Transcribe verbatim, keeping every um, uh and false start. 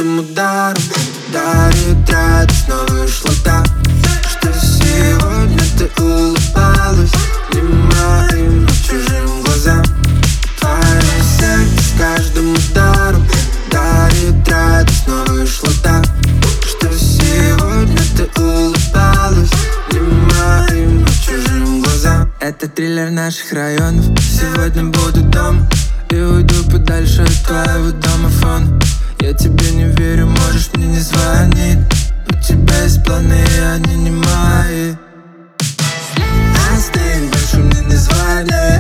каждым ударом дарит радость, но вышло так, что сегодня ты улыбалась не моим, но чужим глазам. Твое сердце с каждым ударом дарит радость, но вышло так, что сегодня ты улыбалась не моим, но чужим глазам. Это триллер наших районов. Сегодня буду дома и уйду подальше от твоего домофона. Я тебе не верю, можешь мне не звонить. У тебя есть планы, и они не мои. А с ней больше мне не звони.